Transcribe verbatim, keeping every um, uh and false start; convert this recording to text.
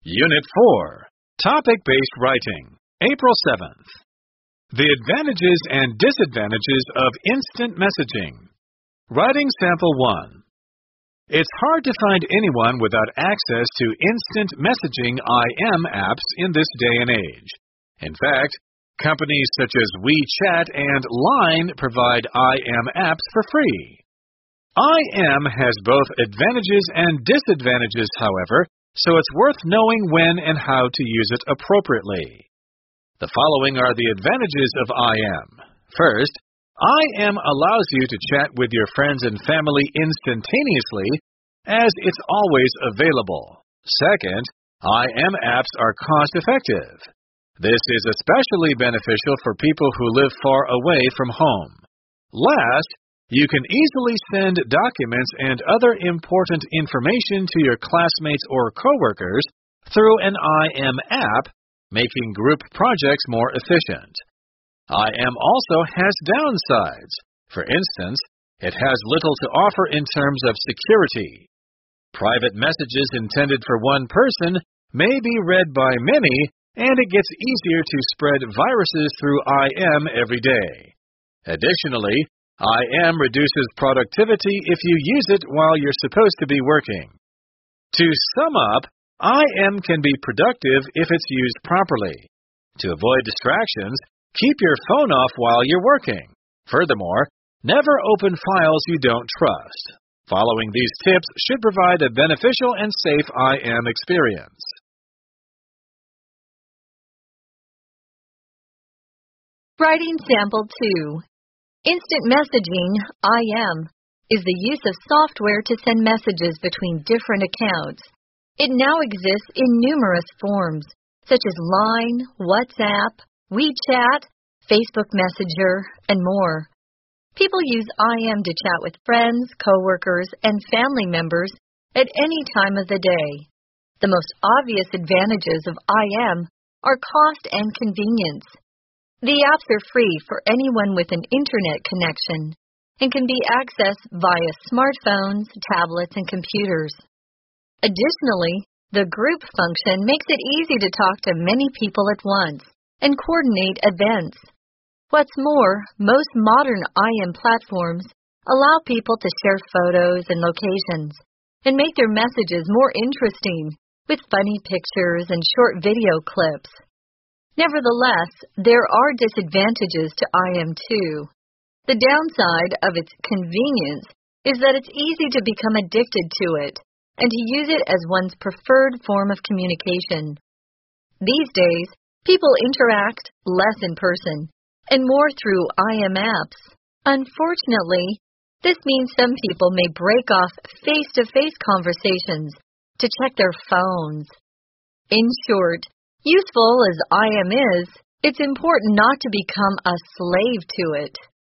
Unit four, Topic-Based Writing, April seventh. The Advantages and Disadvantages of Instant Messaging. Writing Sample one. It's hard to find anyone without access to instant messaging I M apps in this day and age. In fact, companies such as WeChat and Line provide I M apps for free. I M has both advantages and disadvantages, however, so it's worth knowing when and how to use it appropriately. The following are the advantages of I M. First, I M allows you to chat with your friends and family instantaneously, as it's always available. Second, I M apps are cost-effective. This is especially beneficial for people who live far away from home. Last, you can easily send documents and other important information to your classmates or coworkers through an I M app, making group projects more efficient. I M also has downsides. For instance, it has little to offer in terms of security. Private messages intended for one person may be read by many, and it gets easier to spread viruses through I M every day. Additionally, I M reduces productivity if you use it while you're supposed to be working. To sum up, I M can be productive if it's used properly. To avoid distractions, keep your phone off while you're working. Furthermore, never open files you don't trust. Following these tips should provide a beneficial and safe I M experience. Writing Sample two. Instant Messaging, I M, is the use of software to send messages between different accounts. It now exists in numerous forms, such as Line, WhatsApp, WeChat, Facebook Messenger, and more. People use I M to chat with friends, coworkers, and family members at any time of the day. The most obvious advantages of I M are cost and convenience. The apps are free for anyone with an internet connection and can be accessed via smartphones, tablets, and computers. Additionally, the group function makes it easy to talk to many people at once and coordinate events. What's more, most modern I M platforms allow people to share photos and locations and make their messages more interesting with funny pictures and short video clips. Nevertheless, there are disadvantages to I M too. The downside of its convenience is that it's easy to become addicted to it and to use it as one's preferred form of communication. These days, people interact less in person and more through I M apps. Unfortunately, this means some people may break off face-to-face conversations to check their phones. In short, useful as I M is, it's important not to become a slave to it.